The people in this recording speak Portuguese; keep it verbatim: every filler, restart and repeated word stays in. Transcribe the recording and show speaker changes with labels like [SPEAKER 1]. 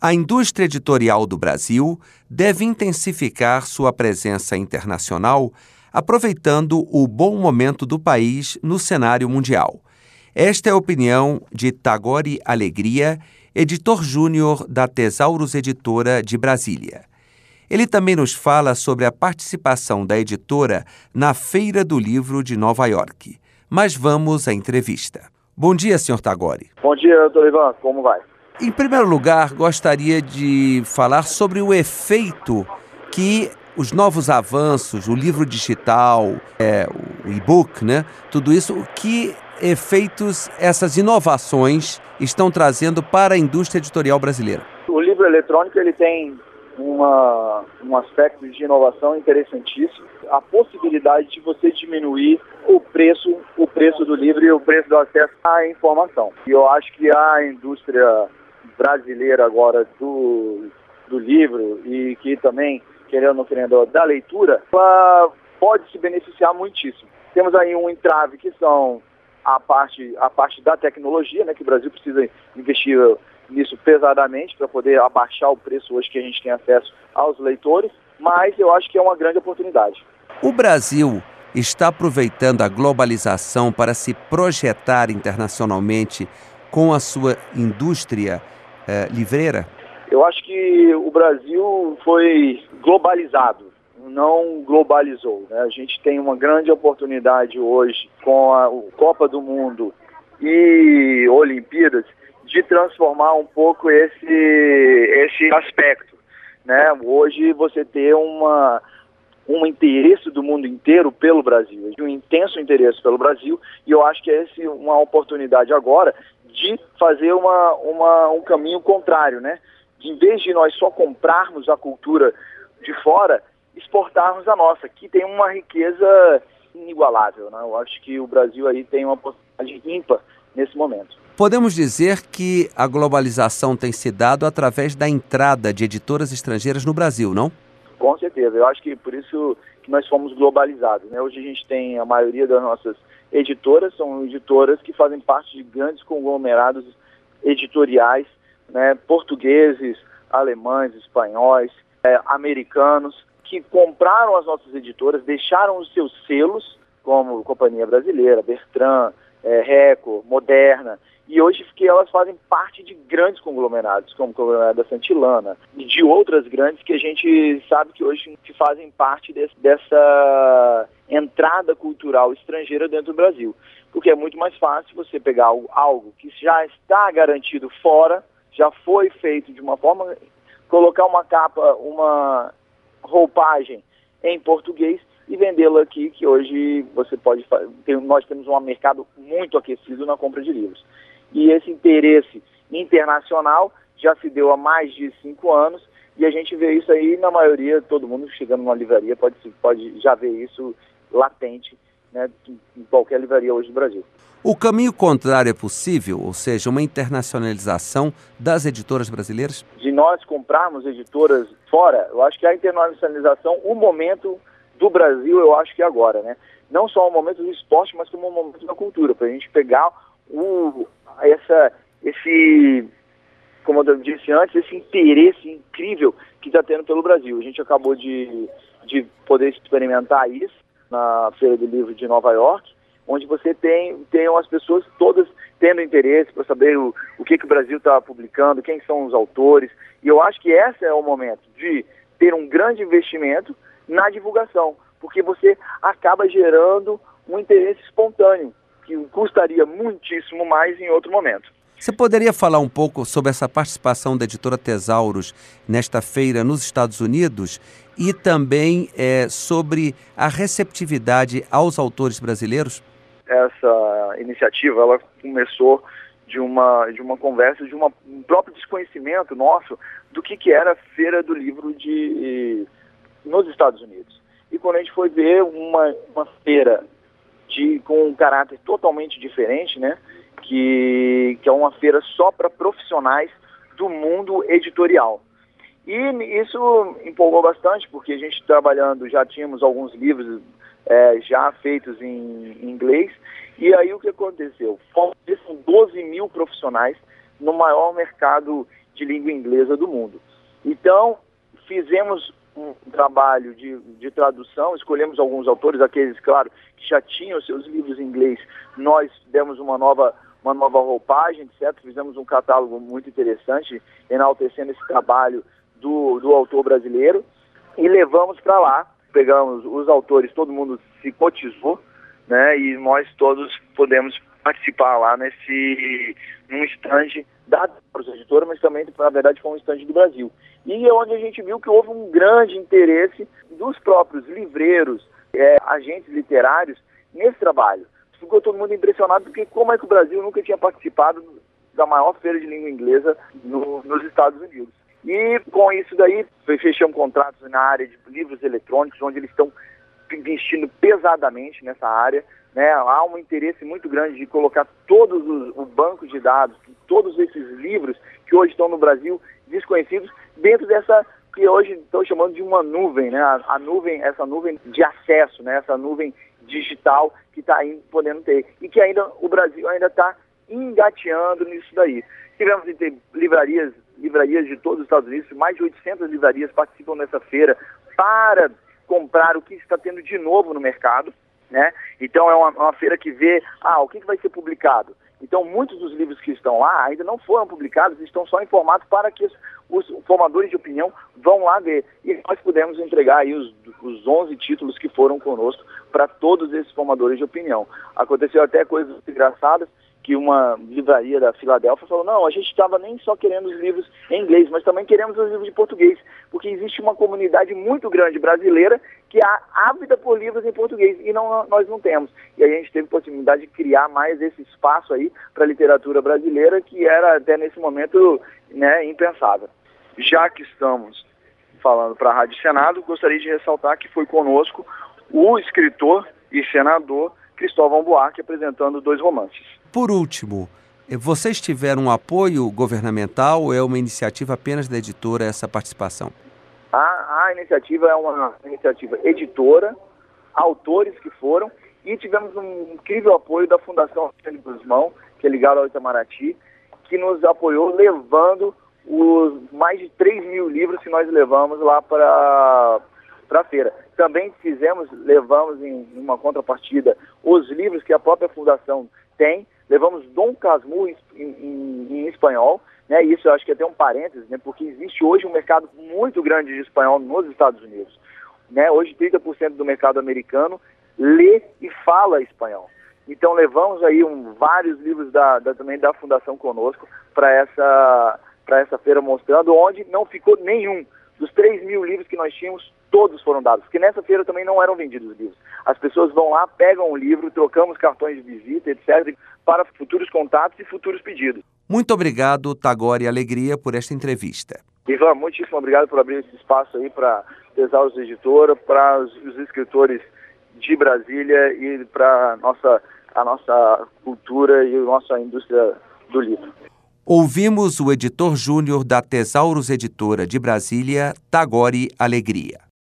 [SPEAKER 1] A indústria editorial do Brasil deve intensificar sua presença internacional, aproveitando o bom momento do país no cenário mundial. Esta é a opinião de Tagore Alegria, editor júnior da Tesauros Editora de Brasília. Ele também nos fala sobre a participação da editora na Feira do Livro de Nova York. Mas vamos à entrevista. Bom dia, senhor Tagore.
[SPEAKER 2] Bom dia, doutor Ivan. Como vai?
[SPEAKER 1] Em primeiro lugar, gostaria de falar sobre o efeito que os novos avanços, o livro digital, é, o e-book, né? Tudo isso, que efeitos essas inovações estão trazendo para a indústria editorial brasileira?
[SPEAKER 2] O livro eletrônico ele tem uma, um aspecto de inovação interessantíssimo, a possibilidade de você diminuir o preço, o preço do livro e o preço do acesso à informação. E eu acho que a indústria brasileira agora do, do livro e que também, querendo ou não querendo, da leitura, ela pode se beneficiar muitíssimo. Temos aí um entrave que são a parte, a parte da tecnologia, né, que o Brasil precisa investir nisso pesadamente para poder abaixar o preço hoje que a gente tem acesso aos leitores, mas eu acho que é uma grande oportunidade.
[SPEAKER 1] O Brasil está aproveitando a globalização para se projetar internacionalmente com a sua indústria eh, livreira?
[SPEAKER 2] Eu acho que o Brasil foi globalizado, não globalizou, né? A gente tem uma grande oportunidade hoje com a Copa do Mundo e Olimpíadas de transformar um pouco esse, esse aspecto, né? Hoje você ter uma, um interesse do mundo inteiro pelo Brasil, um intenso interesse pelo Brasil, e eu acho que é esse uma oportunidade agora de fazer uma, uma, um caminho contrário, né? De, em vez de nós só comprarmos a cultura de fora, exportarmos a nossa, que tem uma riqueza inigualável, né? Eu acho que o Brasil aí tem uma possibilidade ímpar nesse momento.
[SPEAKER 1] Podemos dizer que a globalização tem se dado através da entrada de editoras estrangeiras no Brasil, não?
[SPEAKER 2] Com certeza. Eu acho que por isso que nós fomos globalizados, né? Hoje a gente tem a maioria das nossas editoras, são editoras que fazem parte de grandes conglomerados editoriais, né? Portugueses, alemães, espanhóis, é, americanos, que compraram as nossas editoras, deixaram os seus selos, como Companhia Brasileira, Bertrand, é, Record, Moderna, e hoje que elas fazem parte de grandes conglomerados, como o conglomerado da Santillana, e de outras grandes que a gente sabe que hoje que fazem parte desse, dessa entrada cultural estrangeira dentro do Brasil. Porque é muito mais fácil você pegar algo, algo que já está garantido fora, já foi feito de uma forma, colocar uma capa, uma roupagem em português e vendê-la aqui, que hoje você pode fazer. Nós temos um mercado muito aquecido na compra de livros. E esse interesse internacional já se deu há mais de cinco anos e a gente vê isso aí na maioria, todo mundo chegando numa livraria pode, pode já ver isso latente, né, em qualquer livraria hoje do Brasil.
[SPEAKER 1] O caminho contrário é possível, ou seja, uma internacionalização das editoras brasileiras?
[SPEAKER 2] De nós comprarmos editoras fora, eu acho que a internacionalização, o momento do Brasil, eu acho que é agora, né? Não só o momento do esporte, mas como o momento da cultura, para a gente pegar o, essa, esse, como eu disse antes, esse interesse incrível que está tendo pelo Brasil. A gente acabou de, de poder experimentar isso na Feira do Livro de Nova York, onde você tem, tem as pessoas todas tendo interesse para saber o, o que, que o Brasil está publicando, quem são os autores, e eu acho que esse é o momento de ter um grande investimento na divulgação, porque você acaba gerando um interesse espontâneo, que custaria muitíssimo mais em outro momento.
[SPEAKER 1] Você poderia falar um pouco sobre essa participação da editora Tesauros nesta feira nos Estados Unidos e também é, sobre a receptividade aos autores brasileiros?
[SPEAKER 2] Essa iniciativa ela começou de uma, de uma conversa, de uma, um próprio desconhecimento nosso do que, que era a Feira do Livro de, nos Estados Unidos. E quando a gente foi ver uma, uma feira de, com um caráter totalmente diferente, né, que, que é uma feira só para profissionais do mundo editorial. E isso empolgou bastante, porque a gente trabalhando, já tínhamos alguns livros é, já feitos em, em inglês, e aí o que aconteceu? São doze mil profissionais no maior mercado de língua inglesa do mundo. Então, fizemos um trabalho de, de tradução, escolhemos alguns autores, aqueles, claro, que já tinham seus livros em inglês, nós demos uma nova, uma nova roupagem, certo? Fizemos um catálogo muito interessante, enaltecendo esse trabalho do, do autor brasileiro, e levamos para lá, pegamos os autores, todo mundo se cotizou, né, e nós todos podemos participar lá nesse, num stand da editora, mas também, na verdade, foi um stand do Brasil. E é onde a gente viu que houve um grande interesse dos próprios livreiros, é, agentes literários, nesse trabalho. Ficou todo mundo impressionado, porque como é que o Brasil nunca tinha participado da maior feira de língua inglesa no, nos Estados Unidos. E com isso daí, fechamos contratos na área de livros eletrônicos, onde eles estão investindo pesadamente nessa área, né? Há um interesse muito grande de colocar todos os, o banco de dados, todos esses livros que hoje estão no Brasil desconhecidos, dentro dessa que hoje estão chamando de uma nuvem, né? A, a nuvem, essa nuvem de acesso, né? Essa nuvem digital que está aí podendo ter. E que ainda o Brasil ainda está engateando nisso daí. Tivemos livrarias, livrarias de todos os Estados Unidos, mais de oitocentas livrarias participam dessa feira para comprar o que está tendo de novo no mercado, né? Então é uma, uma feira que vê, ah, o que, que vai ser publicado. Então muitos dos livros que estão lá ainda não foram publicados, estão só em formato para que os, os formadores de opinião vão lá ver. E nós pudemos entregar aí os, os onze títulos que foram conosco para todos esses formadores de opinião. Aconteceu até coisas engraçadas, que uma livraria da Filadélfia falou, não, a gente estava nem só querendo os livros em inglês, mas também queremos os livros de português, porque existe uma comunidade muito grande brasileira que é ávida por livros em português, e não, nós não temos. E aí a gente teve a possibilidade de criar mais esse espaço aí para a literatura brasileira, que era até nesse momento, né, impensável. Já que estamos falando para a Rádio Senado, gostaria de ressaltar que foi conosco o escritor e senador Cristóvão Buarque apresentando dois romances.
[SPEAKER 1] Por último, vocês tiveram um apoio governamental ou é uma iniciativa apenas da editora essa participação?
[SPEAKER 2] A, a iniciativa é uma iniciativa editora, autores que foram, e tivemos um incrível apoio da Fundação Alexandre Guzmão, que é ligada ao Itamaraty, que nos apoiou levando os mais de três mil livros que nós levamos lá para para a feira. Também fizemos, levamos em uma contrapartida os livros que a própria Fundação tem, levamos Dom Casmurro em, em, em espanhol, né? Isso eu acho que é até um parênteses, né? Porque existe hoje um mercado muito grande de espanhol nos Estados Unidos, né? Hoje trinta por cento do mercado americano lê e fala espanhol. Então levamos aí um, vários livros da, da, também da Fundação conosco para essa, para essa feira, mostrando onde não ficou nenhum. Dos três mil livros que nós tínhamos, todos foram dados, porque nessa feira também não eram vendidos os livros. As pessoas vão lá, pegam o livro, trocamos cartões de visita, etcétera, para futuros contatos e futuros pedidos.
[SPEAKER 1] Muito obrigado, Tagore Alegria, por esta entrevista.
[SPEAKER 2] Ivan, muitíssimo obrigado por abrir esse espaço aí para Tesauros Editora, para os, os escritores de Brasília e para a nossa, a nossa cultura e a nossa indústria do livro.
[SPEAKER 1] Ouvimos o editor júnior da Tesauros Editora de Brasília, Tagore Alegria.